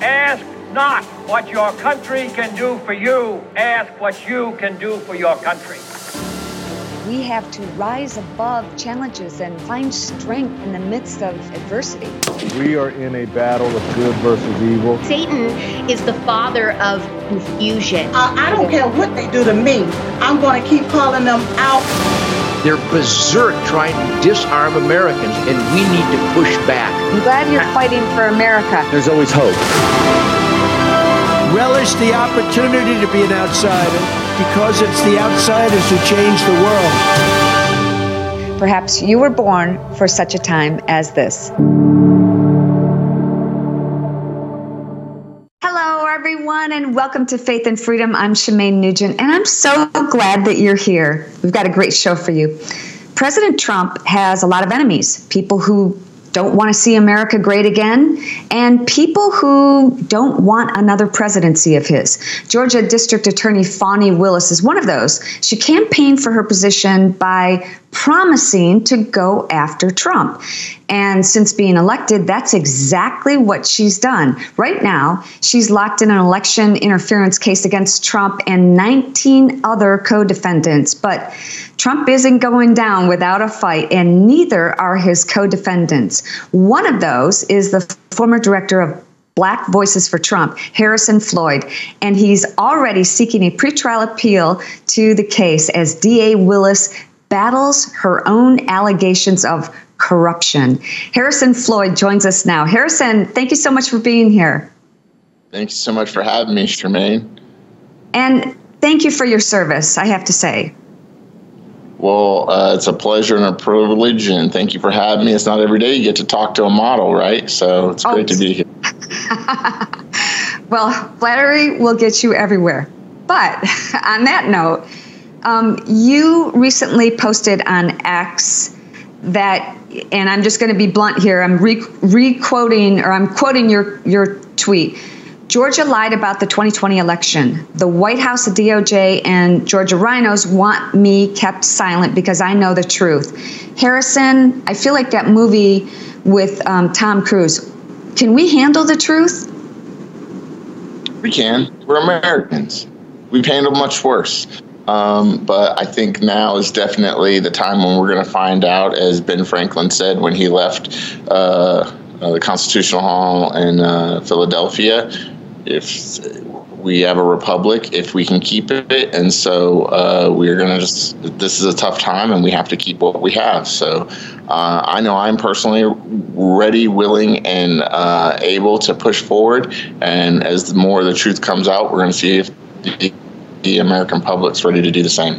Ask not what your country can do for you. Ask what you can do for your country. We have to rise above challenges and find strength in the midst of adversity. We are in a battle of good versus evil. Satan is the father of confusion. I don't care what they do to me. I'm going to keep calling them out. They're berserk trying to disarm Americans, and we need to push back. I'm glad you're fighting for America. There's always hope. Relish the opportunity to be an outsider, because it's the outsiders who change the world. Perhaps you were born for such a time as this. Hello, everyone, and welcome to Faith and Freedom. I'm Shemaine Nugent, and I'm so glad that you're here. We've got a great show for you. President Trump has a lot of enemies, people who don't want to see America great again, and people who don't want another presidency of his. Georgia District Attorney Fani Willis is one of those. She campaigned for her position by promising to go after Trump. And since being elected, that's exactly what she's done. Right now, she's locked in an election interference case against Trump and 19 other co-defendants. But Trump isn't going down without a fight, and neither are his co-defendants. One of those is the former director of Black Voices for Trump, Harrison Floyd, and he's already seeking a pretrial appeal to the case as DA Willis battles her own allegations of corruption. Harrison Floyd joins us now. Harrison, thank you so much for being here. Thank you so much for having me, Shemaine. And thank you for your service, I have to say. Well, it's a pleasure and a privilege, and thank you for having me. It's not every day you get to talk to a model, right? So it's great to be here. Well, flattery will get you everywhere. But on that note, you recently posted on X that, and I'm just going to be blunt here, I'm quoting your tweet. Georgia lied about the 2020 election. The White House, the DOJ, and Georgia Rhinos want me kept silent because I know the truth. Harrison, I feel like that movie with Tom Cruise. Can we handle the truth? We can. We're Americans. We've handled much worse. But I think now is definitely the time when we're going to find out, as Ben Franklin said when he left the Constitutional Hall in Philadelphia, if we have a republic, if we can keep it. And so we're going to this is a tough time, and we have to keep what we have. So I know I'm personally ready, willing, and able to push forward. And as more of the truth comes out, we're going to see if the American public's ready to do the same.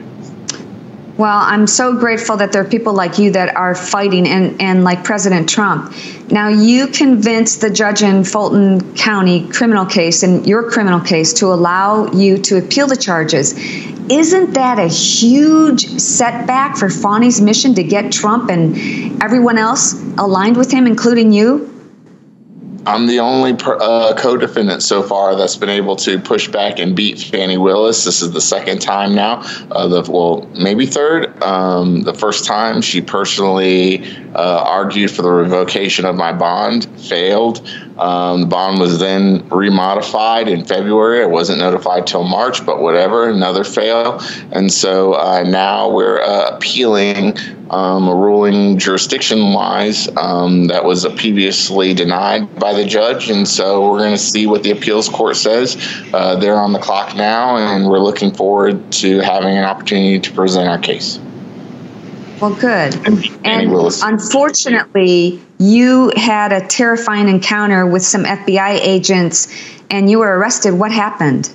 Well, I'm so grateful that there are people like you that are fighting, and like President Trump. Now, you convinced the judge in Fulton County criminal case, in your criminal case, to allow you to appeal the charges. Isn't that a huge setback for Fani's mission to get Trump and everyone else aligned with him, including you? I'm the only co-defendant so far that's been able to push back and beat Fani Willis. This is the second time now, maybe third. The first time she personally argued for the revocation of my bond, failed. The bond was then remodified in February. I wasn't notified till March, but whatever, another fail. And so now we're appealing a ruling jurisdiction-wise that was previously denied by the judge. And so we're going to see what the appeals court says. They're on the clock now, and we're looking forward to having an opportunity to present our case. Well, good. And unfortunately, you had a terrifying encounter with some FBI agents, and you were arrested. What happened?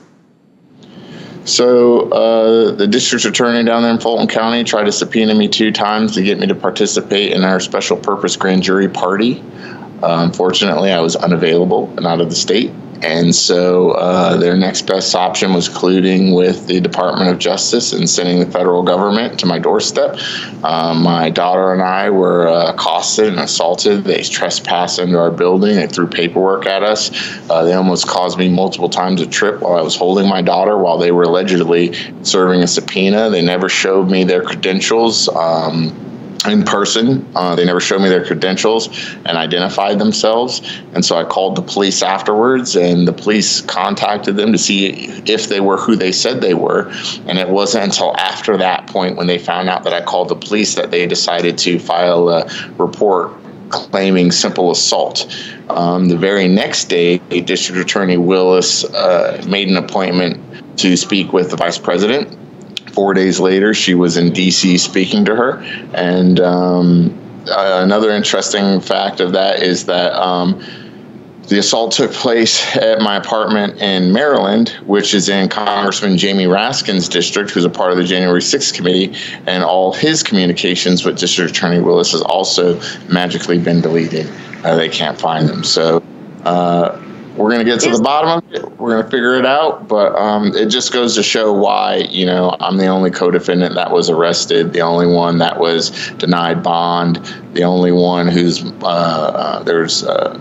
So the district attorney down there in Fulton County tried to subpoena me 2 times to get me to participate in our special purpose grand jury party. Unfortunately, I was unavailable and out of the state. And so their next best option was colluding with the Department of Justice and sending the federal government to my doorstep. My daughter and I were accosted and assaulted. They trespassed into our building. They threw paperwork at us. They almost caused me multiple times a trip while I was holding my daughter while they were allegedly serving a subpoena. They never showed me their credentials. in person. They never showed me their credentials and identified themselves. And so I called the police afterwards, and the police contacted them to see if they were who they said they were. And it wasn't until after that point, when they found out that I called the police, that they decided to file a report claiming simple assault. The very next day, District Attorney Willis made an appointment to speak with the vice president. 4 days later, she was in D.C. speaking to her. And another interesting fact of that is that the assault took place at my apartment in Maryland, which is in Congressman Jamie Raskin's district, who's a part of the January 6th committee, and all his communications with District Attorney Willis has also magically been deleted. They can't find them. So we're going to get to the bottom of it. We're going to figure it out. But it just goes to show why, I'm the only co-defendant that was arrested, the only one that was denied bond, the only one who's there's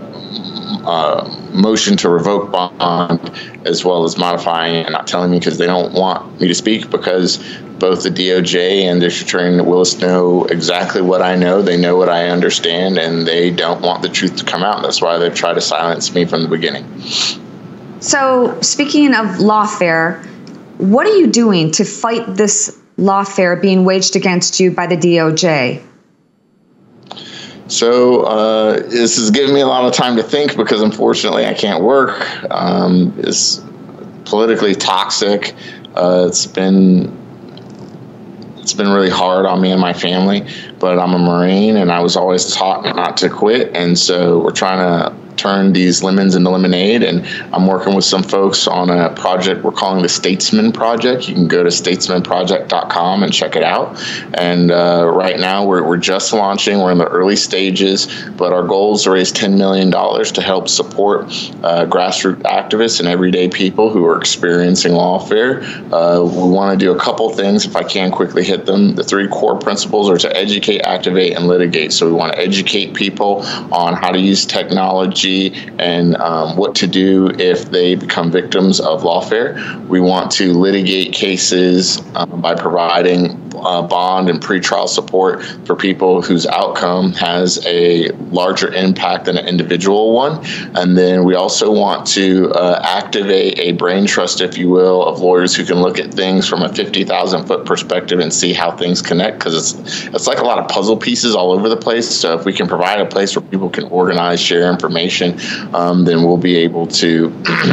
motion to revoke bond, as well as modifying and not telling me because they don't want me to speak, because both the DOJ and District Attorney Willis know exactly what I know. They know what I understand, and they don't want the truth to come out. That's why they've tried to silence me from the beginning. So, speaking of lawfare, what are you doing to fight this lawfare being waged against you by the DOJ? So this has given me a lot of time to think, because unfortunately I can't work. It's politically toxic. It's been really hard on me and my family, but I'm a Marine and I was always taught not to quit. And so we're trying to turn these lemons into lemonade, and I'm working with some folks on a project we're calling the Statesman Project. You can go to statesmanproject.com and check it out. And right now we're just launching. We're in the early stages, but our goal is to raise $10 million to help support grassroots activists and everyday people who are experiencing lawfare. We want to do a couple things, if I can quickly hit them. The three core principles are to educate, activate, and litigate. So we want to educate people on how to use technology and what to do if they become victims of lawfare. We want to litigate cases by providing bond and pretrial support for people whose outcome has a larger impact than an individual one. And then we also want to activate a brain trust, if you will, of lawyers who can look at things from a 50,000-foot perspective and see how things connect, because it's like a lot of puzzle pieces all over the place. So if we can provide a place where people can organize, share information, then we'll be able to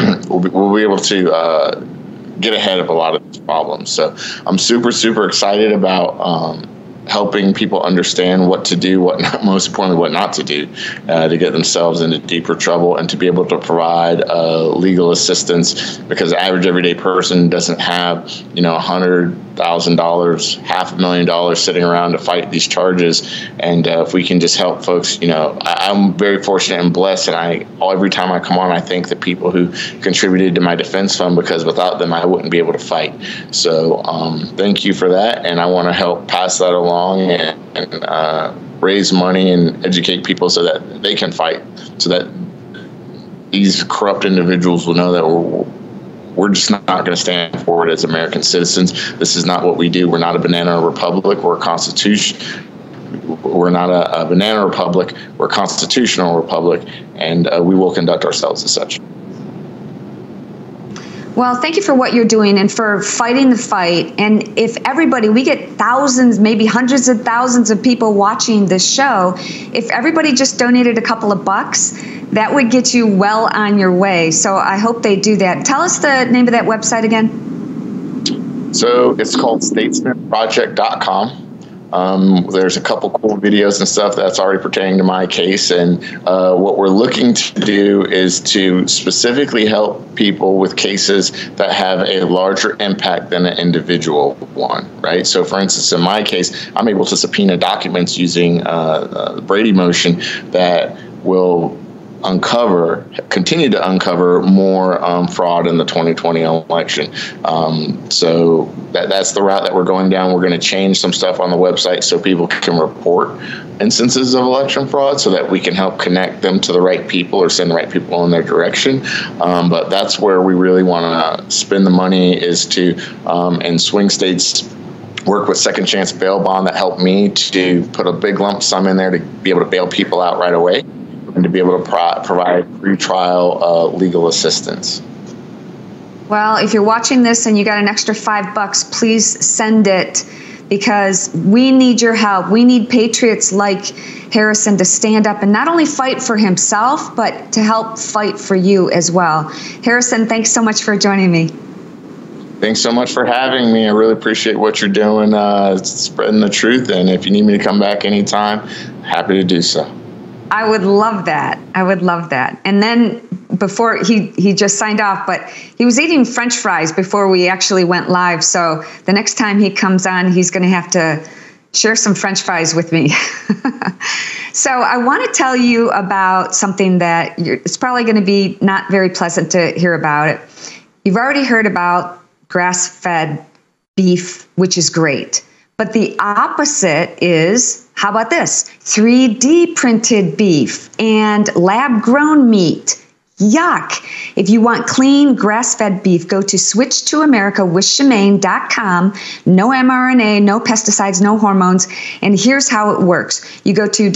get ahead of a lot of these problems. So I'm super, super excited about helping people understand what to do, most importantly, what not to do to get themselves into deeper trouble, and to be able to provide legal assistance, because the average everyday person doesn't have, $100,000, $500,000 sitting around to fight these charges. And if we can just help folks, I'm very fortunate and blessed, and every time I come on, I thank the people who contributed to my defense fund, because without them, I wouldn't be able to fight. So thank you for that, and I want to help pass that along and raise money and educate people so that they can fight, so that these corrupt individuals will know that we're just not going to stand for it as American citizens. This is not what we do. We're not a banana republic. We're a constitution. We're not a banana republic. We're a constitutional republic, and we will conduct ourselves as such. Well, thank you for what you're doing and for fighting the fight. And if we get thousands, maybe hundreds of thousands of people watching this show, if everybody just donated a couple of bucks, that would get you well on your way. So I hope they do that. Tell us the name of that website again. So it's called statesmanproject.com. There's a couple cool videos and stuff that's already pertaining to my case. And what we're looking to do is to specifically help people with cases that have a larger impact than an individual one, right? So for instance, in my case, I'm able to subpoena documents using the Brady motion that will continue to uncover more fraud in the 2020 election. So that's the route that we're going down. We're going to change some stuff on the website so people can report instances of election fraud, so that we can help connect them to the right people or send the right people in their direction. But that's where we really want to spend the money, is to in swing states work with Second Chance Bail Bond that helped me to put a big lump sum in there to be able to bail people out right away and to be able to provide pre-trial legal assistance. Well, if you're watching this and you got an extra $5, please send it, because we need your help. We need patriots like Harrison to stand up and not only fight for himself, but to help fight for you as well. Harrison, thanks so much for joining me. Thanks so much for having me. I really appreciate what you're doing, spreading the truth. And if you need me to come back anytime, happy to do so. I would love that. I would love that. And then before he just signed off, but he was eating French fries before we actually went live. So the next time he comes on, he's going to have to share some French fries with me. So I want to tell you about something that it's probably going to be not very pleasant to hear about it. You've already heard about grass-fed beef, which is great. But the opposite is, how about this? 3D printed beef and lab-grown meat. Yuck. If you want clean grass-fed beef, go to switchtoamericawithshemaine.com. No mRNA, no pesticides, no hormones. And here's how it works. You go to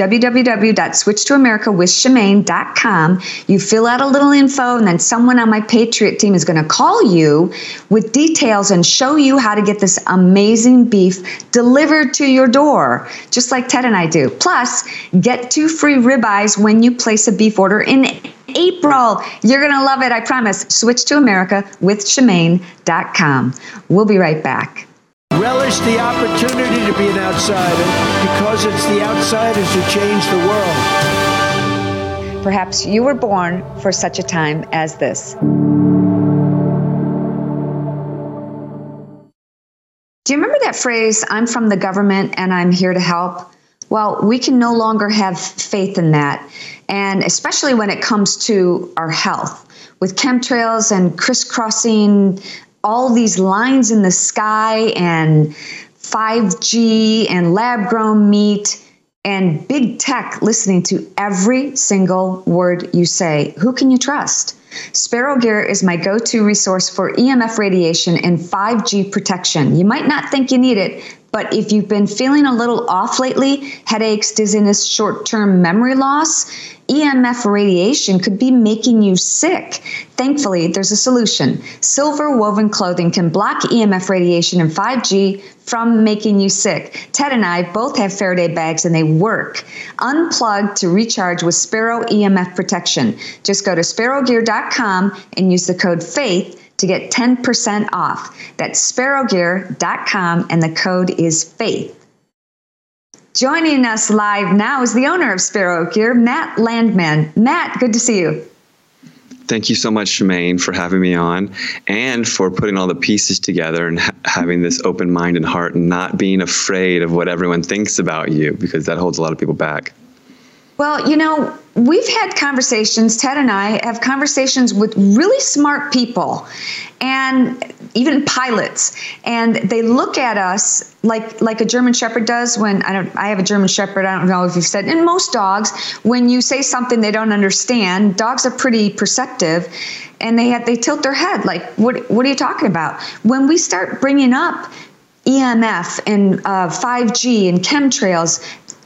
www.switchtoamericawithshemaine.com. You fill out a little info, and then someone on my Patriot team is going to call you with details and show you how to get this amazing beef delivered to your door, just like Ted and I do. Plus, get 2 free ribeyes when you place a beef order in April. You're going to love it, I promise. Switch to AmericaWithShemaine.com. We'll be right back. Relish the opportunity to be an outsider, because it's the outsiders who change the world. Perhaps you were born for such a time as this. Do you remember that phrase, I'm from the government and I'm here to help? Well, we can no longer have faith in that, and especially when it comes to our health. With chemtrails and crisscrossing all these lines in the sky and 5G and lab-grown meat and big tech listening to every single word you say, who can you trust? Sparrow Gear is my go-to resource for EMF radiation and 5G protection. You might not think you need it, but if you've been feeling a little off lately, headaches, dizziness, short-term memory loss, EMF radiation could be making you sick. Thankfully, there's a solution. Silver woven clothing can block EMF radiation and 5G from making you sick. Ted and I both have Faraday bags and they work. Unplug to recharge with Sparrow EMF protection. Just go to sparrowgear.com and use the code FAITH to get 10% off. That's sparrowgear.com and the code is FAITH. Joining us live now is the owner of Sparrow Gear, Matt Landman. Matt, good to see you. Thank you so much, Shemaine, for having me on and for putting all the pieces together and having this open mind and heart and not being afraid of what everyone thinks about you, because that holds a lot of people back. Well, you know, we've had conversations, Ted and I have conversations with really smart people and even pilots, and they look at us like a German Shepherd does when, I have a German Shepherd, I don't know if you've said, and most dogs, when you say something they don't understand, dogs are pretty perceptive, and they tilt their head like, what are you talking about? When we start bringing up EMF and 5G and chemtrails,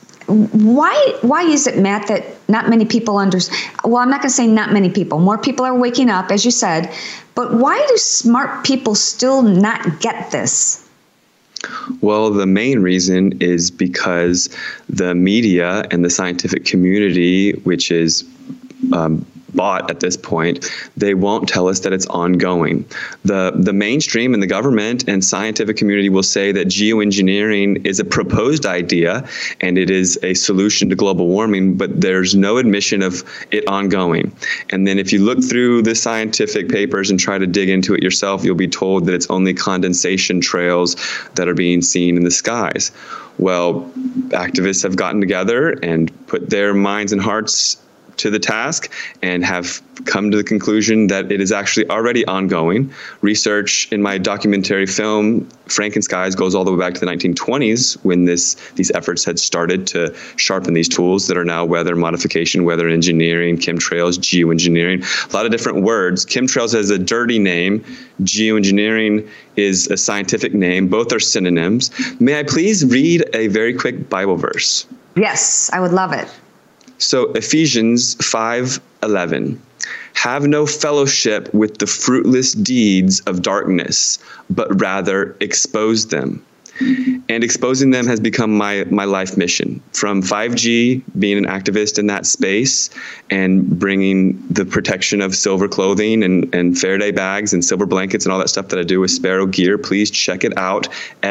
why is it, Matt, that not many people understand? Well, I'm not going to say not many people. More people are waking up, as you said. But why do smart people still not get this? Well, the main reason is because the media and the scientific community, which is bought at this point, they won't tell us that it's ongoing. The mainstream and the government and scientific community will say that geoengineering is a proposed idea and it is a solution to global warming, but there's no admission of it ongoing. And then if you look through the scientific papers and try to dig into it yourself, you'll be told that it's only condensation trails that are being seen in the skies. Well, activists have gotten together and put their minds and hearts to the task and have come to the conclusion that it is actually already ongoing. Research in my documentary film, Frankenskies, goes all the way back to the 1920s when these efforts had started to sharpen these tools that are now weather modification, weather engineering, chemtrails, geoengineering, a lot of different words. Chemtrails is a dirty name. Geoengineering is a scientific name. Both are synonyms. May I please read a very quick Bible verse? Yes, I would love it. So Ephesians 5:11. Have no fellowship with the fruitless deeds of darkness, but rather expose them. And exposing them has become my life mission. From 5G, being an activist in that space and bringing the protection of silver clothing and Faraday bags and silver blankets and all that stuff that I do with Sparrow Gear, please check it out.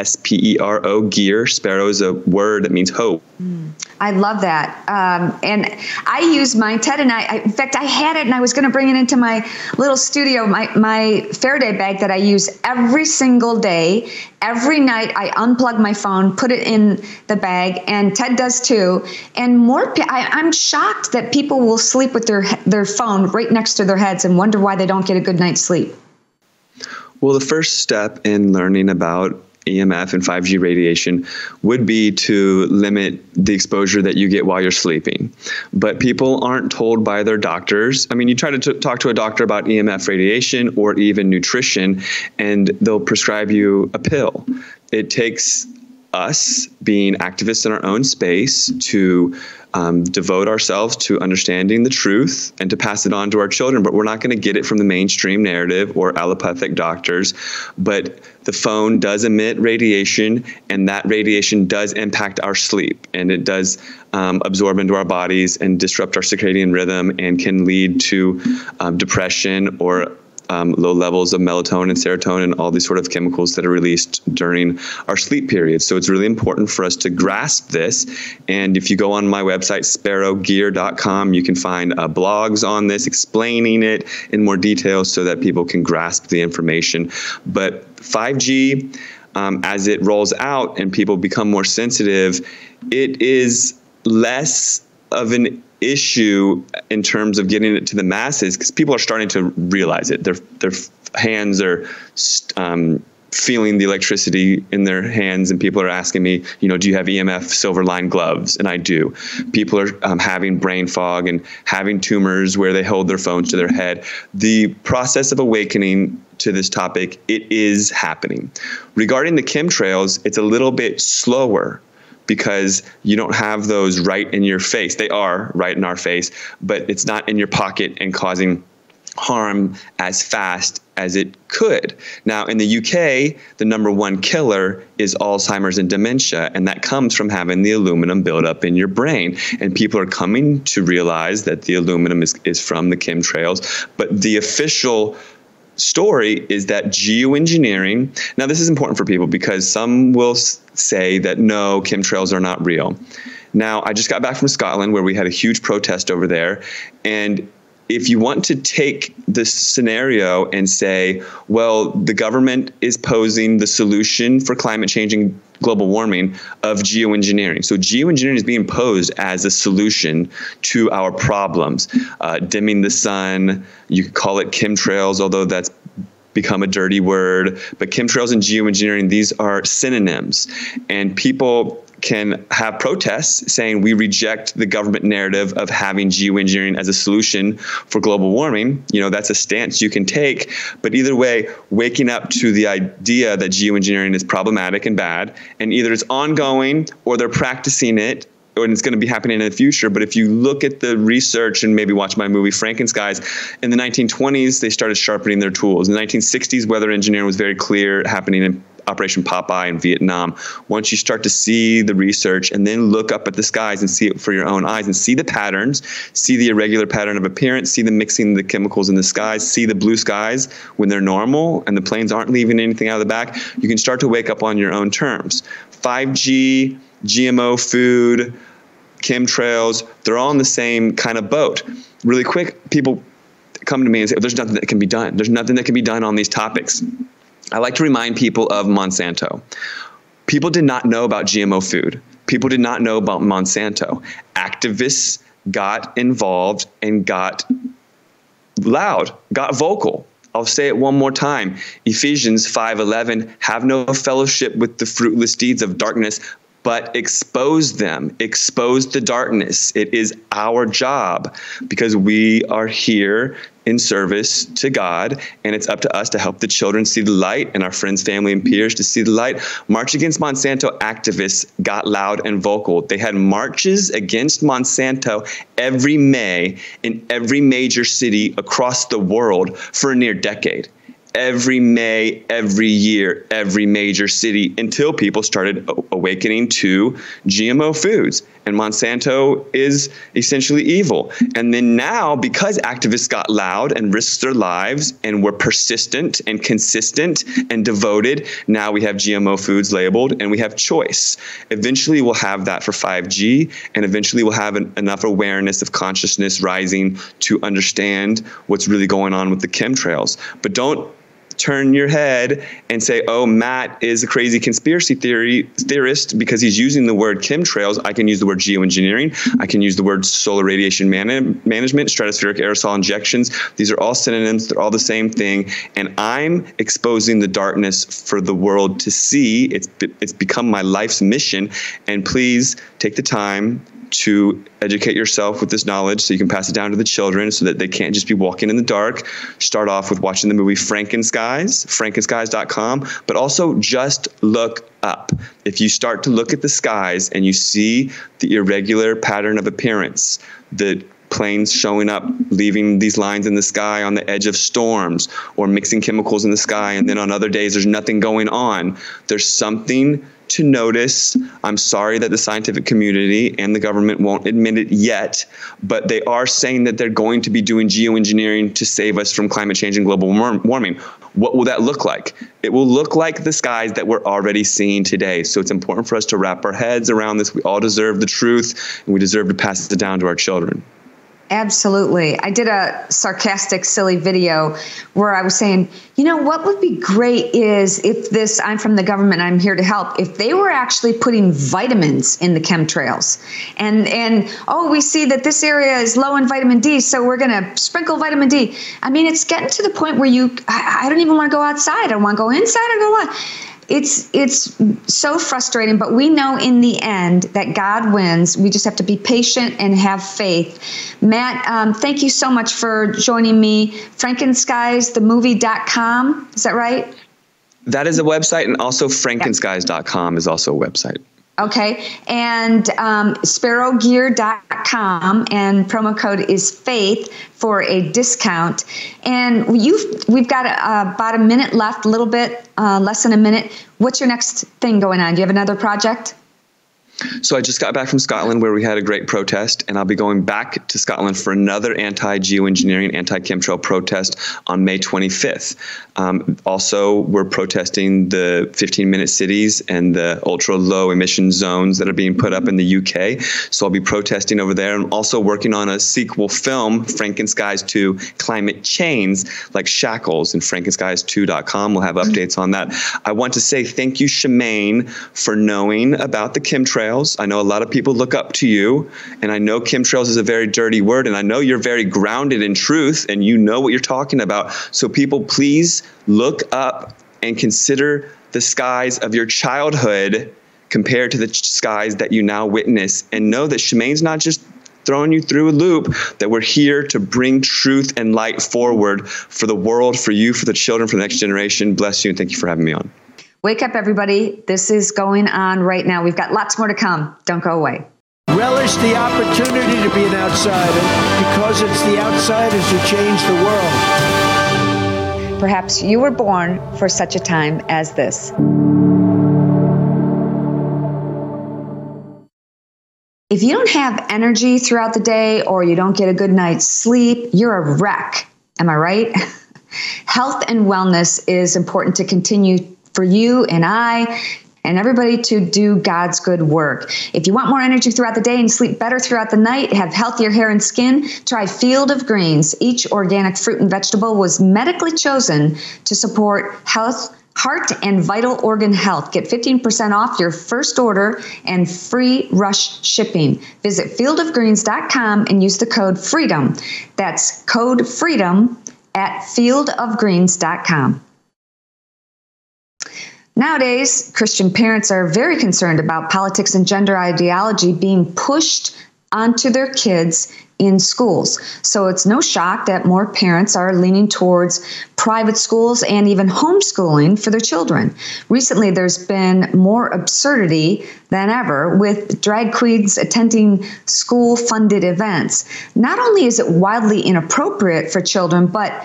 SPERO Gear. Sparrow is a word that means hope. I love that. And I use mine, Ted and I, in fact, I had it and I was going to bring it into my little studio, my Faraday bag that I use every single day. Every night I unplug my phone, put it in the bag, and Ted does too. And I'm shocked that people will sleep with their phone right next to their heads and wonder why they don't get a good night's sleep. Well, the first step in learning about EMF and 5G radiation would be to limit the exposure that you get while you're sleeping. But people aren't told by their doctors. I mean, you try to talk to a doctor about EMF radiation or even nutrition, and they'll prescribe you a pill. It takes us being activists in our own space to devote ourselves to understanding the truth and to pass it on to our children. But we're not going to get it from the mainstream narrative or allopathic doctors. But the phone does emit radiation, and that radiation does impact our sleep, and it does absorb into our bodies and disrupt our circadian rhythm and can lead to depression or low levels of melatonin, serotonin, all these sort of chemicals that are released during our sleep periods. So it's really important for us to grasp this. And if you go on my website, sparrowgear.com, you can find blogs on this explaining it in more detail so that people can grasp the information. But 5G, as it rolls out and people become more sensitive, it is less of an issue in terms of getting it to the masses because people are starting to realize it. Their hands are feeling the electricity in their hands, and people are asking me, do you have EMF silver line gloves? And I do. People are having brain fog and having tumors where they hold their phones to their head. The process of awakening to this topic, it is happening. Regarding the chemtrails, it's a little bit slower, because you don't have those right in your face. They are right in our face, but it's not in your pocket and causing harm as fast as it could. Now, in the UK, the number one killer is Alzheimer's and dementia, and that comes from having the aluminum buildup in your brain. And people are coming to realize that the aluminum is from the chemtrails, but the official story is that geoengineering. Now, this is important for people because some will say that no, chemtrails are not real. Now, I just got back from Scotland where we had a huge protest over there. And if you want to take this scenario and say, well, the government is posing the solution for climate changing global warming of geoengineering. So geoengineering is being posed as a solution to our problems. Dimming the sun, you could call it chemtrails, although that's become a dirty word. But chemtrails and geoengineering, these are synonyms. And people can have protests saying we reject the government narrative of having geoengineering as a solution for global warming. That's a stance you can take. But either way, waking up to the idea that geoengineering is problematic and bad, and either it's ongoing or they're practicing it, and it's going to be happening in the future. But if you look at the research and maybe watch my movie Frankenskies, in the 1920s, they started sharpening their tools. In the 1960s, weather engineering was very clear, happening in Operation Popeye in Vietnam. Once you start to see the research and then look up at the skies and see it for your own eyes and see the patterns, see the irregular pattern of appearance, see the mixing of the chemicals in the skies, see the blue skies when they're normal and the planes aren't leaving anything out of the back, you can start to wake up on your own terms. 5G, GMO food, chemtrails, they're all in the same kind of boat. Really quick, people come to me and say, there's nothing that can be done. There's nothing that can be done on these topics. I like to remind people of Monsanto. People did not know about GMO food. People did not know about Monsanto. Activists got involved and got loud, got vocal. I'll say it one more time. Ephesians 5:11, have no fellowship with the fruitless deeds of darkness, but expose them, expose the darkness. It is our job because we are here in service to God, and it's up to us to help the children see the light and our friends, family, and peers to see the light. March Against Monsanto activists got loud and vocal. They had marches against Monsanto every May in every major city across the world for a near decade. Every May, every year, every major city, until people started awakening to GMO foods. And Monsanto is essentially evil. And then now, because activists got loud and risked their lives and were persistent and consistent and devoted, now we have GMO foods labeled and we have choice. Eventually we'll have that for 5G, and eventually we'll have enough awareness of consciousness rising to understand what's really going on with the chemtrails. But don't turn your head and say, oh, Matt is a crazy conspiracy theorist because he's using the word chemtrails. I can use the word geoengineering. I can use the word solar radiation management, stratospheric aerosol injections. These are all synonyms. They're all the same thing. And I'm exposing the darkness for the world to see. It's become my life's mission. And please take the time to educate yourself with this knowledge so you can pass it down to the children so that they can't just be walking in the dark. Start off with watching the movie Frankenskies, frankenskies.com, but also just look up. If you start to look at the skies and you see the irregular pattern of appearance, the planes showing up, leaving these lines in the sky on the edge of storms, or mixing chemicals in the sky, and then on other days there's nothing going on, there's something to notice. I'm sorry that the scientific community and the government won't admit it yet, but they are saying that they're going to be doing geoengineering to save us from climate change and global warming. What will that look like? It will look like the skies that we're already seeing today. So it's important for us to wrap our heads around this. We all deserve the truth, and we deserve to pass it down to our children. Absolutely. I did a sarcastic, silly video where I was saying, you know, what would be great is if this, I'm from the government, I'm here to help, if they were actually putting vitamins in the chemtrails. And we see that this area is low in vitamin D, so we're going to sprinkle vitamin D. I mean, it's getting to the point where I don't even want to go outside. I don't want to go inside or go on. It's so frustrating, but we know in the end that God wins. We just have to be patient and have faith. Matt, thank you so much for joining me. Frankenskiesthemovie.com, is that right? That is a website, and also frankenskies.com is also a website. Okay, and sparrowgear.com, and promo code is FAITH for a discount. And we've got about a minute left, a little bit, less than a minute. What's your next thing going on? Do you have another project? So I just got back from Scotland where we had a great protest, and I'll be going back to Scotland for another anti-geoengineering, anti-chemtrail protest on May 25th. Also, we're protesting the 15-minute cities and the ultra-low emission zones that are being put up in the UK. So I'll be protesting over there. I'm also working on a sequel film, Frankenskies 2 Climate Chains, like Shackles, and frankenskies2.com. We'll have updates on that. I want to say thank you, Shemaine, for knowing about the chemtrails. I know a lot of people look up to you, and I know chemtrails is a very dirty word, and I know you're very grounded in truth, and you know what you're talking about. So people, please look up and consider the skies of your childhood compared to the skies that you now witness, and know that Shemaine's not just throwing you through a loop, that we're here to bring truth and light forward for the world, for you, for the children, for the next generation. Bless you, and thank you for having me on. Wake up, everybody. This is going on right now. We've got lots more to come. Don't go away. Relish the opportunity to be an outsider, because it's the outsiders who change the world. Perhaps you were born for such a time as this. If you don't have energy throughout the day, or you don't get a good night's sleep, you're a wreck. Am I right? Health and wellness is important to continue for you and I and everybody to do God's good work. If you want more energy throughout the day and sleep better throughout the night, have healthier hair and skin, try Field of Greens. Each organic fruit and vegetable was medically chosen to support health, Heart and vital organ health. Get 15% off your first order and free rush shipping. Visit fieldofgreens.com and use the code FREEDOM. That's code FREEDOM at fieldofgreens.com. Nowadays, Christian parents are very concerned about politics and gender ideology being pushed onto their kids in schools. So it's no shock that more parents are leaning towards private schools and even homeschooling for their children. Recently, there's been more absurdity than ever with drag queens attending school-funded events. Not only is it wildly inappropriate for children, but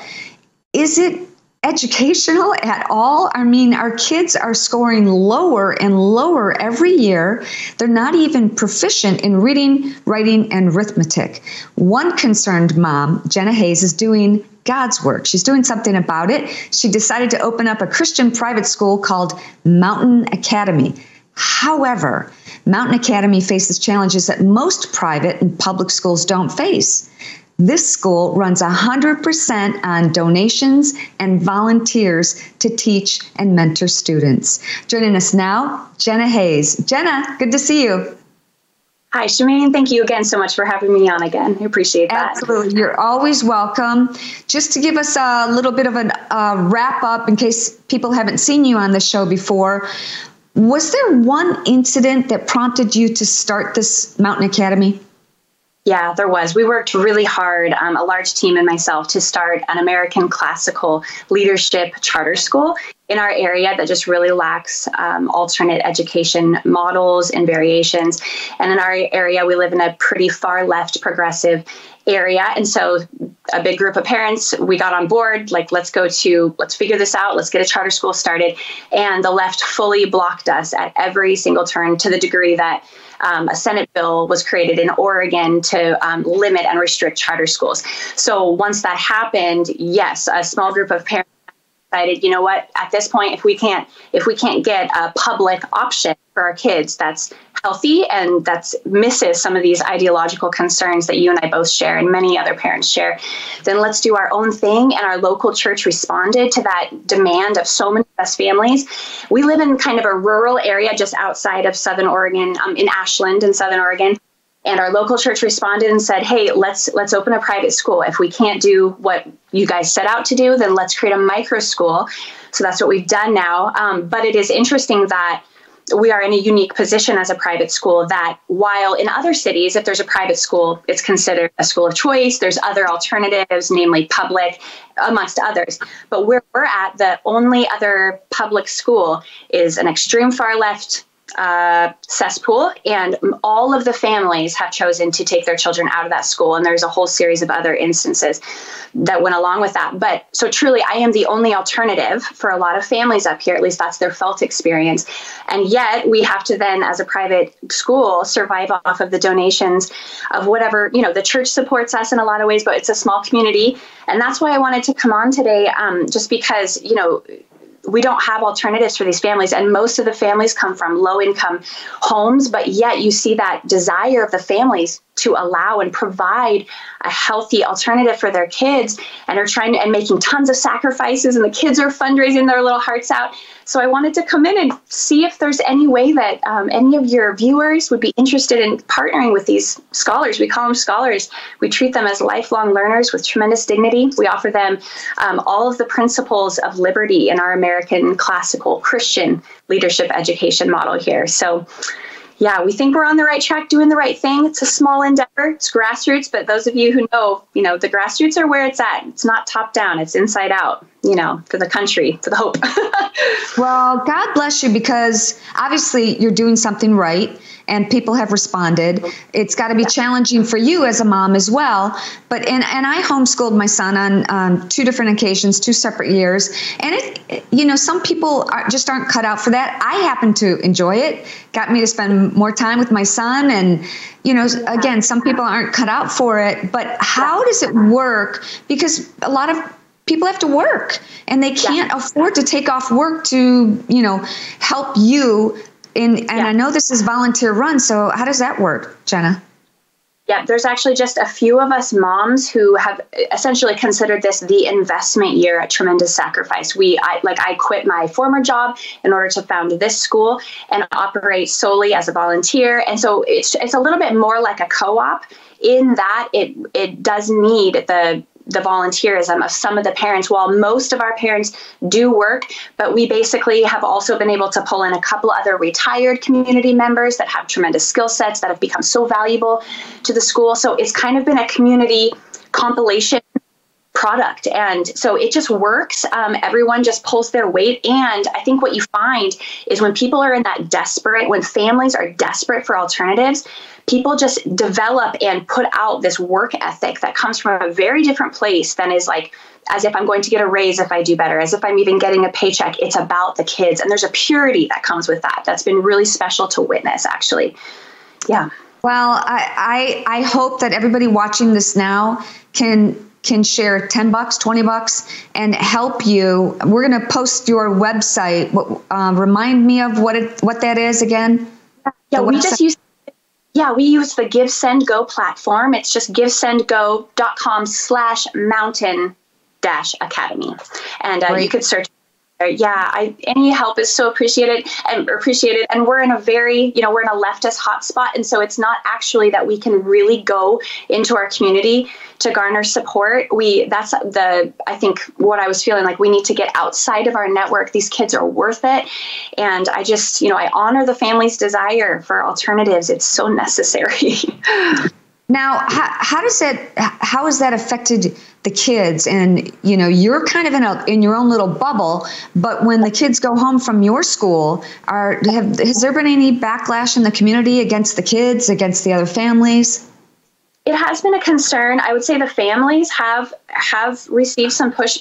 is it educational at all? I mean, our kids are scoring lower and lower every year. They're not even proficient in reading, writing, and arithmetic. One concerned mom, Jenna Hayes, is doing God's work. She's doing something about it. She decided to open up a Christian private school called Mountain Academy. However, Mountain Academy faces challenges that most private and public schools don't face. This school runs 100% on donations and volunteers to teach and mentor students. Joining us now, Jenna Hayes. Jenna, good to see you. Hi, Shemaine. Thank you again so much for having me on again. I appreciate that. Absolutely. You're always welcome. Just to give us a little bit of a wrap up in case people haven't seen you on the show before, was there one incident that prompted you to start this Mountain Academy? Yeah, there was. We worked really hard, a large team and myself, to start an American classical leadership charter school in our area that just really lacks alternate education models and variations. And in our area, we live in a pretty far left progressive area. And so a big group of parents, we got on board, like, let's figure this out. Let's get a charter school started. And the left fully blocked us at every single turn, to the degree that a Senate bill was created in Oregon to limit and restrict charter schools. So once that happened, yes, a small group of parents decided, you know what, at this point, if we can't get a public option for our kids that's healthy and that misses some of these ideological concerns that you and I both share and many other parents share, then let's do our own thing. And our local church responded to that demand of so many of us families. We live in kind of a rural area just outside of Southern Oregon, in Ashland in Southern Oregon. And our local church responded and said, hey, let's open a private school. If we can't do what you guys set out to do, then let's create a micro school. So that's what we've done now. But it is interesting that we are in a unique position as a private school, that while in other cities, if there's a private school, it's considered a school of choice. There's other alternatives, namely public, amongst others. But where we're at, the only other public school is an extreme far left cesspool, and all of the families have chosen to take their children out of that school. And there's a whole series of other instances that went along with that. But so truly, I am the only alternative for a lot of families up here. At least that's their felt experience. And yet we have to then, as a private school, survive off of the donations of whatever, the church supports us in a lot of ways, but it's a small community. And that's why I wanted to come on today, just because, we don't have alternatives for these families. And most of the families come from low-income homes, but yet you see that desire of the families to allow and provide a healthy alternative for their kids, and are trying and making tons of sacrifices, and the kids are fundraising their little hearts out. So I wanted to come in and see if there's any way that any of your viewers would be interested in partnering with these scholars. We call them scholars. We treat them as lifelong learners with tremendous dignity. We offer them all of the principles of liberty in our American classical Christian leadership education model here. So yeah, we think we're on the right track, doing the right thing. It's a small endeavor. It's grassroots, but those of you who know, the grassroots are where it's at. It's not top down. It's inside out, for the country, for the hope. Well, God bless you, because obviously you're doing something right and people have responded. It's got to be challenging for you as a mom as well. But and I homeschooled my son on 2 different occasions, 2 separate years. And some people just aren't cut out for that. I happen to enjoy it. Got me to spend more time with my son. And, again, some people aren't cut out for it. But how does it work? Because a lot of people have to work and they can't afford to take off work to, help you. And I know this is volunteer run. So how does that work, Jenna? Yeah, there's actually just a few of us moms who have essentially considered this the investment year at tremendous sacrifice. I quit my former job in order to found this school and operate solely as a volunteer. And so it's a little bit more like a co-op in that it does need the volunteerism of some of the parents. While most of our parents do work, but we basically have also been able to pull in a couple other retired community members that have tremendous skill sets that have become so valuable to the school. So it's kind of been a community compilation product. And so it just works. Everyone just pulls their weight. And I think what you find is when people are in that when families are desperate for alternatives, people just develop and put out this work ethic that comes from a very different place than is like, as if I'm going to get a raise if I do better, as if I'm even getting a paycheck. It's about the kids. And there's a purity that comes with that. That's been really special to witness, actually. Yeah. Well, I hope that everybody watching this now can share $10, $20 and help you. We're going to post your website. Remind me of what that is again. Yeah, we use the Give Send Go platform. It's just givesendgo.com/mountain-academy. And you could search. Yeah, any help is so appreciated. And we're in a we're in a leftist hotspot. And so it's not actually that we can really go into our community to garner support. I think what I was feeling like we need to get outside of our network. These kids are worth it. And I just, I honor the family's desire for alternatives. It's so necessary. Now, how has that affected the kids? And, you're kind of in your own little bubble, but when the kids go home from your school, has there been any backlash in the community against the kids, against the other families? It has been a concern. I would say the families have received some pushback.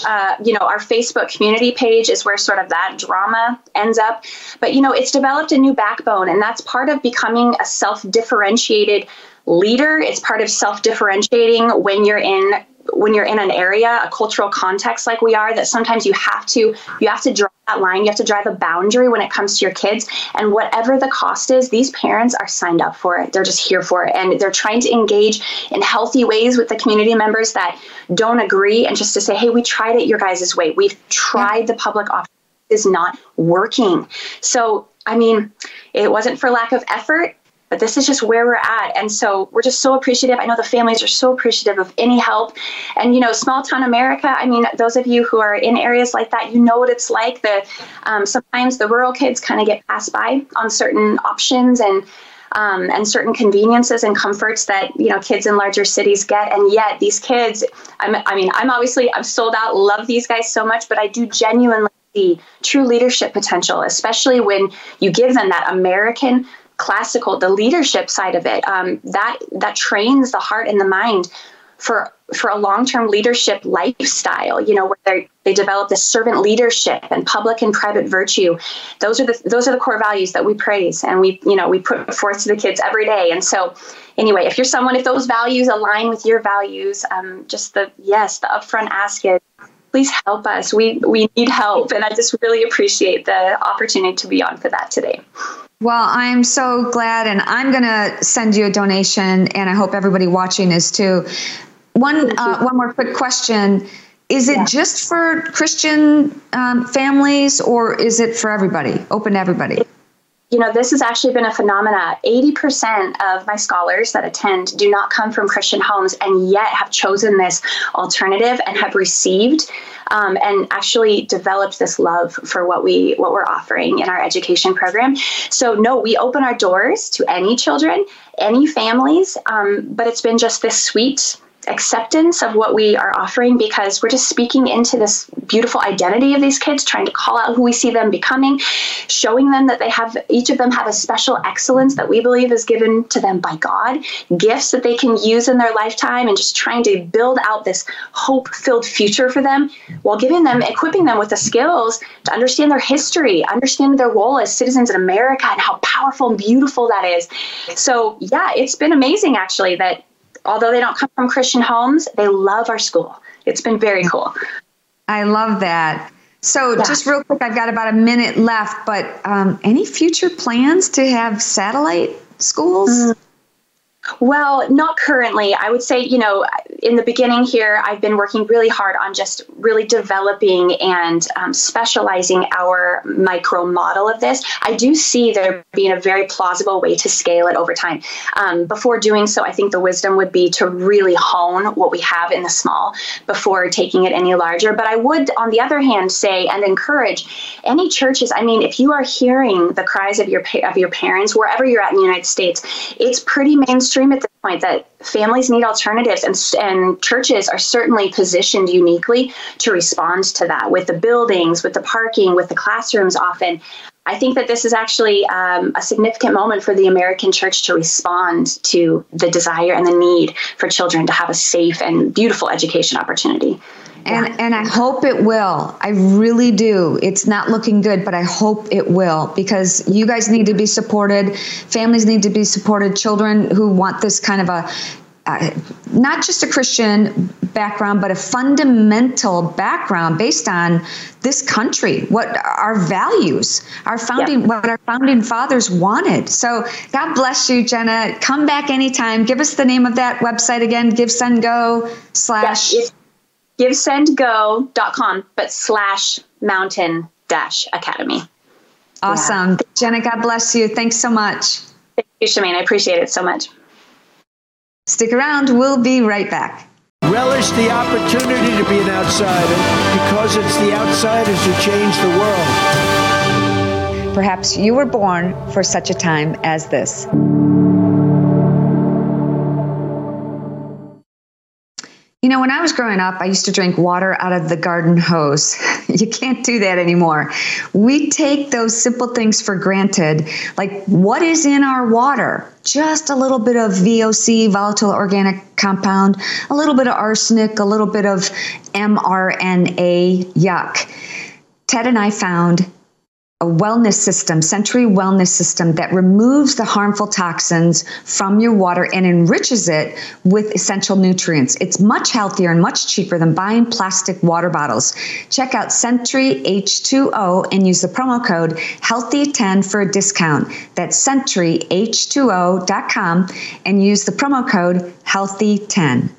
Our Facebook community page is where sort of that drama ends up. But, it's developed a new backbone, and that's part of becoming a self-differentiated leader. It's part of self-differentiating when you're in an area, a cultural context like we are, that sometimes you have to draw that line. You have to drive a boundary when it comes to your kids. And whatever the cost is, these parents are signed up for it. They're just here for it. And they're trying to engage in healthy ways with the community members that don't agree, and just to say, hey, we tried it your guys' way. We've tried the public option. It is not working. So, it wasn't for lack of effort, but this is just where we're at. And so we're just so appreciative. I know the families are so appreciative of any help. And, small town America, those of you who are in areas like that, you know what it's like. Sometimes the rural kids kind of get passed by on certain options and certain conveniences and comforts that, kids in larger cities get. And yet these kids, I'm sold out, love these guys so much, but I do genuinely see true leadership potential, especially when you give them that American classical, the leadership side of it, that trains the heart and the mind for a long-term leadership lifestyle, where they develop this servant leadership and public and private virtue. Those are the core values that we praise and we put forth to the kids every day. And so anyway, if those values align with your values, the upfront ask is, please help us. We need help. And I just really appreciate the opportunity to be on for that today. Well, I'm so glad, and I'm going to send you a donation, and I hope everybody watching is too. One more quick question. Is it just for Christian families, or is it for everybody, open to everybody? This has actually been a phenomena. 80% of my scholars that attend do not come from Christian homes, and yet have chosen this alternative and have received and actually developed this love for what we're offering in our education program. So no, we open our doors to any children, any families, but it's been just this sweet acceptance of what we are offering, because we're just speaking into this beautiful identity of these kids, trying to call out who we see them becoming, showing them that each of them have a special excellence that we believe is given to them by God, gifts that they can use in their lifetime, and just trying to build out this hope-filled future for them while equipping them with the skills to understand their history, understand their role as citizens in America, and how powerful and beautiful that is. So yeah, it's been amazing actually that although they don't come from Christian homes, they love our school. It's been very cool. I love that. So just real quick, I've got about a minute left, but any future plans to have satellite schools? Well, not currently. I would say, in the beginning here, I've been working really hard on just really developing and specializing our micro model of this. I do see there being a very plausible way to scale it over time. Before doing so, I think the wisdom would be to really hone what we have in the small before taking it any larger. But I would, on the other hand, say and encourage any churches. I mean, if you are hearing the cries of your parents, wherever you're at in the United States, it's pretty mainstream at this point that families need alternatives, and churches are certainly positioned uniquely to respond to that with the buildings, with the parking, with the classrooms often. I think that this is actually a significant moment for the American church to respond to the desire and the need for children to have a safe and beautiful education opportunity. And I hope it will. I really do. It's not looking good, but I hope it will, because you guys need to be supported. Families need to be supported. Children who want this kind of not just a Christian background, but a fundamental background based on this country, what our values, what our founding fathers wanted. So God bless you, Jenna. Come back anytime. Give us the name of that website again, GiveSendGo / GiveSendGo.com, but /mountain-academy. Awesome. Yeah. Jenna, God bless you. Thanks so much. Thank you, Shemaine. I appreciate it so much. Stick around. We'll be right back. Relish the opportunity to be an outsider, because it's the outsiders who change the world. Perhaps you were born for such a time as this. When I was growing up, I used to drink water out of the garden hose. You can't do that anymore. We take those simple things for granted, like what is in our water? Just a little bit of VOC, volatile organic compound, a little bit of arsenic, a little bit of mRNA, yuck. Ted and I found a wellness system, Century Wellness System, that removes the harmful toxins from your water and enriches it with essential nutrients. It's much healthier and much cheaper than buying plastic water bottles. Check out Century H2O and use the promo code HEALTHY10 for a discount. That's CenturyH2O.com and use the promo code HEALTHY10.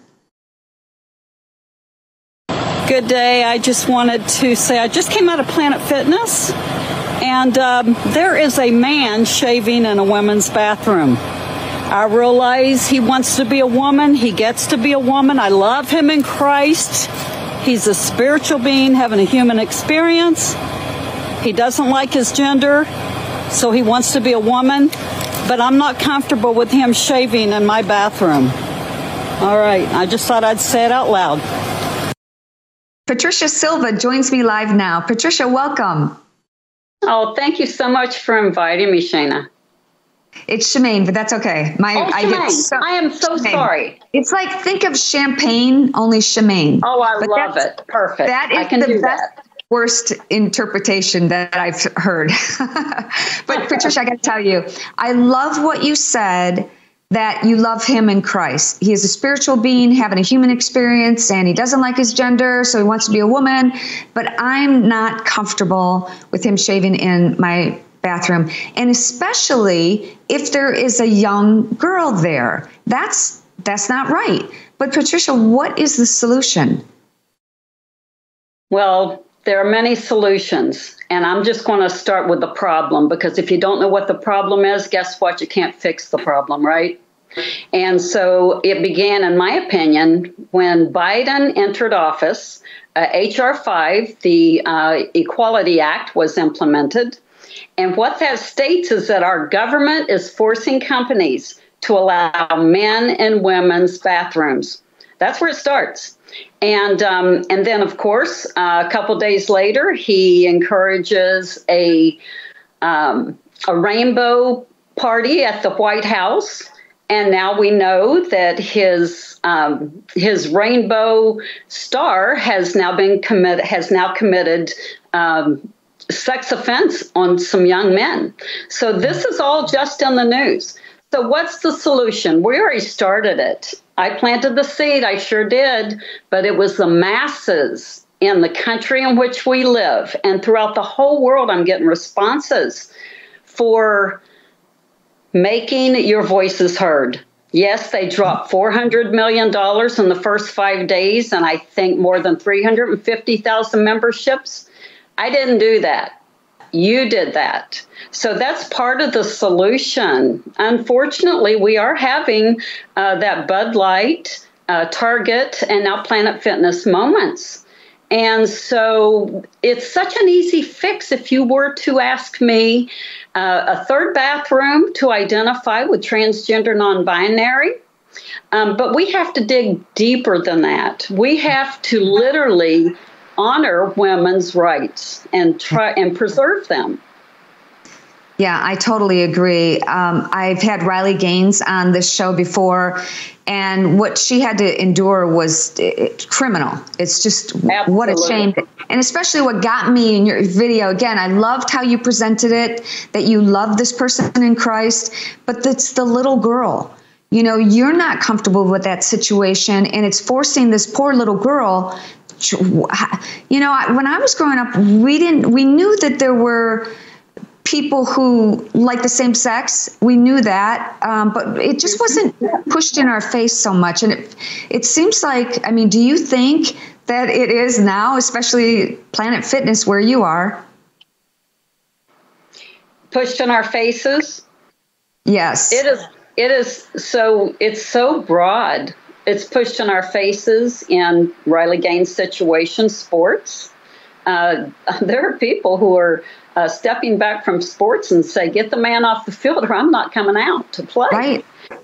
Good day. I just wanted to say I just came out of Planet Fitness. And there is a man shaving in a women's bathroom. I realize he wants to be a woman. He gets to be a woman. I love him in Christ. He's a spiritual being having a human experience. He doesn't like his gender, so he wants to be a woman. But I'm not comfortable with him shaving in my bathroom. All right. I just thought I'd say it out loud. Patricia Silva joins me live now. Patricia, welcome. Oh, thank you so much for inviting me, Shana. It's Shemaine, but that's okay. Shemaine. I am so Shemaine. Sorry. It's like, think of champagne, only Shemaine. Oh, I love it. Perfect. That is the best, worst interpretation that I've heard. But Patricia, I got to tell you, I love what you said, that you love him in Christ. He is a spiritual being having a human experience, and he doesn't like his gender, so he wants to be a woman. But I'm not comfortable with him shaving in my bathroom, and especially if there is a young girl there. That's not right. But Patricia, what is the solution? Well, there are many solutions, and I'm just going to start with the problem, because if you don't know what the problem is, guess what? You can't fix the problem, right? And so it began, in my opinion, when Biden entered office. H.R. 5, the Equality Act, was implemented. And what that states is that our government is forcing companies to allow men and women's bathrooms. That's where it starts. And then, of course, a couple days later, he encourages a rainbow party at the White House. And now we know that his rainbow star has now committed sex offense on some young men. So this is all just in the news. So what's the solution? We already started it. I planted the seed, I sure did, but it was the masses in the country in which we live and throughout the whole world. I'm getting responses for making your voices heard. Yes, they dropped $400 million in the first 5 days, and I think more than 350,000 memberships. I didn't do that. You did that. So that's part of the solution. Unfortunately, we are having that Bud Light, Target, and now Planet Fitness moments. And so it's such an easy fix. If you were to ask me, a third bathroom to identify with transgender, non-binary. But we have to dig deeper than that. We have to literally honor women's rights and try and preserve them. Yeah, I totally agree. I've had Riley Gaines on this show before, and what she had to endure was criminal. It's just Absolutely. What a shame. And especially what got me in your video, again, I loved how you presented it, that you love this person in Christ, but it's the little girl. You know, you're not comfortable with that situation, and it's forcing this poor little girl. You know, when I was growing up, we knew that there were people who like the same sex. We knew that, but it just wasn't pushed in our face so much. And it seems like, I mean, do you think that it is now, especially Planet Fitness where you are? Pushed in our faces? Yes. It is so, it's so broad. It's pushed in our faces in Riley Gaines' situation, sports. There are people who are stepping back from sports and say, get the man off the field or I'm not coming out to play. Right.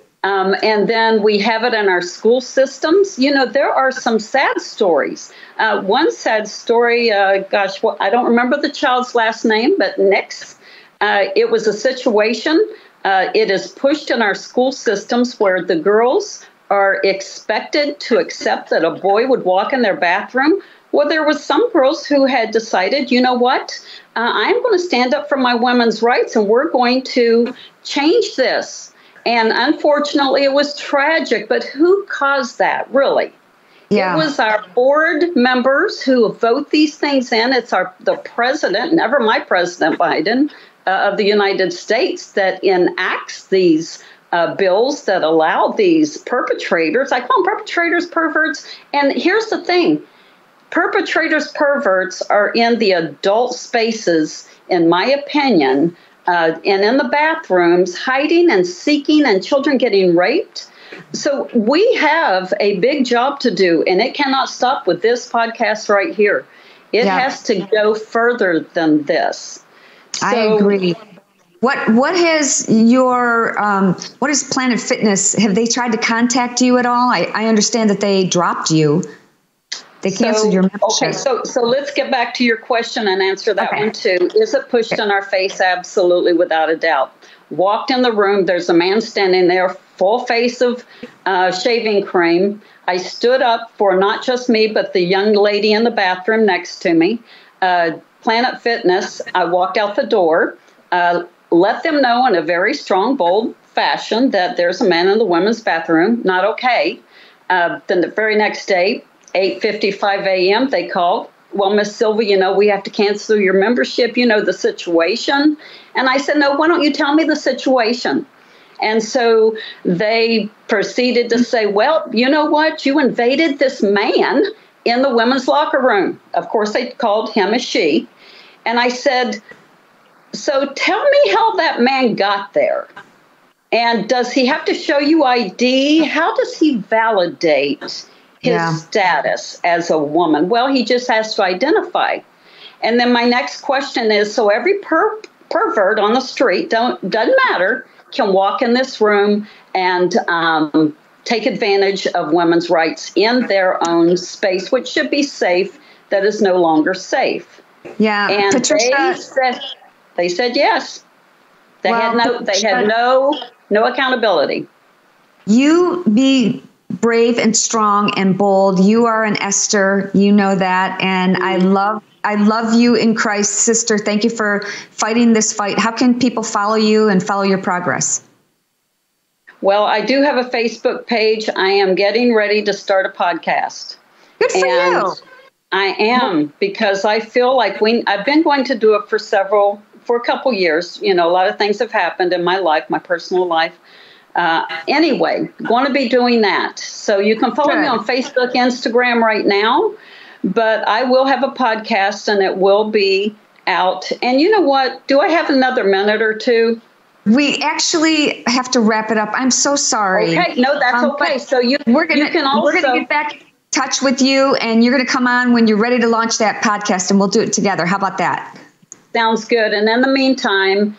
And then we have it in our school systems. You know, there are some sad stories. One sad story, I don't remember the child's last name, but Nick's. It was a situation. It is pushed in our school systems where the girls are expected to accept that a boy would walk in their bathroom. Well, there was some girls who had decided, you know what, I'm going to stand up for my women's rights and we're going to change this. And unfortunately, it was tragic. But who caused that, really? Yeah. It was our board members who vote these things in. It's the president, never my President Biden, of the United States, that enacts these bills that allow these perpetrators. I call them perpetrators, perverts. And here's the thing. Perpetrators, perverts are in the adult spaces, in my opinion, and in the bathrooms, hiding and seeking, and children getting raped. So we have a big job to do, and it cannot stop with this podcast right here. It has to go further than this. So, I agree. What has what is Planet Fitness? Have they tried to contact you at all? I understand that they dropped you. They canceled your membership. Okay, so let's get back to your question and answer that one too. Is it pushed in our face? Absolutely, without a doubt. Walked in the room, there's a man standing there, full face of shaving cream. I stood up for not just me, but the young lady in the bathroom next to me. Planet Fitness, I walked out the door, let them know in a very strong, bold fashion that there's a man in the women's bathroom, not okay. Then the very next day, 8:55 a.m., they called. Well, Miss Silva, you know, we have to cancel your membership. You know the situation. And I said, no, why don't you tell me the situation? And so they proceeded to say, well, you know what? You invaded this man in the women's locker room. Of course, they called him a she. And I said, so tell me how that man got there. And does he have to show you ID? How does he validate his status as a woman? Well, he just has to identify. And then my next question is, so every pervert on the street, doesn't matter, can walk in this room and take advantage of women's rights in their own space, which should be safe, that is no longer safe. Yeah, and Patricia, they said yes. They had no accountability. You be brave and strong and bold. You are an Esther. You know that. And I love you in Christ, sister. Thank you for fighting this fight. How can people follow you and follow your progress? Well, I do have a Facebook page. I am getting ready to start a podcast. Good for you. I am, because I feel like I've been going to do it for a couple years. You know, a lot of things have happened in my life, my personal life. Anyway, going to be doing that. So you can follow me on Facebook, Instagram right now, but I will have a podcast and it will be out. And you know what? Do I have another minute or two? We actually have to wrap it up. I'm so sorry. Okay, no, that's okay. So we're gonna get back in touch with you, and you're gonna come on when you're ready to launch that podcast, and we'll do it together. How about that? Sounds good. And in the meantime,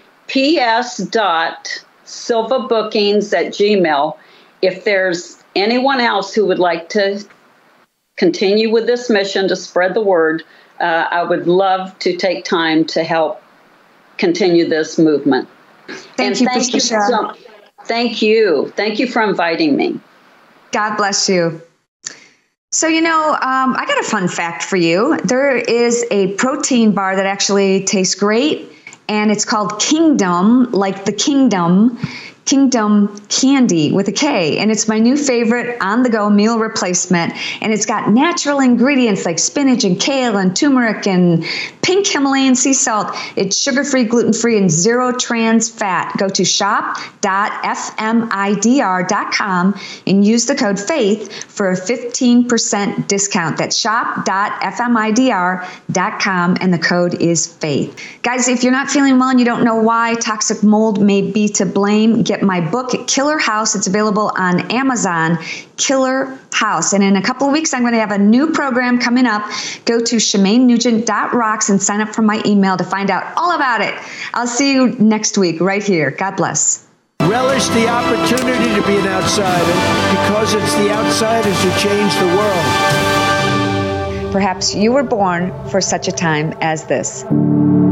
ps.silvabookings@gmail. If there's anyone else who would like to continue with this mission to spread the word, I would love to take time to help continue this movement. Thank you. Thank you. Thank you for inviting me. God bless you. So, I got a fun fact for you. There is a protein bar that actually tastes great, and it's called Kingdom, like the Kingdom Candy with a K. And it's my new favorite on-the-go meal replacement. And it's got natural ingredients like spinach and kale and turmeric and pink Himalayan sea salt. It's sugar-free, gluten-free, and zero trans fat. Go to shop.fmidr.com and use the code FAITH for a 15% discount. That's shop.fmidr.com, and the code is FAITH. Guys, if you're not feeling well and you don't know why toxic mold may be to blame, get my book, Killer House. It's available on Amazon, Killer House. And in a couple of weeks, I'm going to have a new program coming up. Go to ShemaineNugent.rocks and sign up for my email to find out all about it. I'll see you next week right here. God bless. Relish the opportunity to be an outsider, because it's the outsiders who change the world. Perhaps you were born for such a time as this.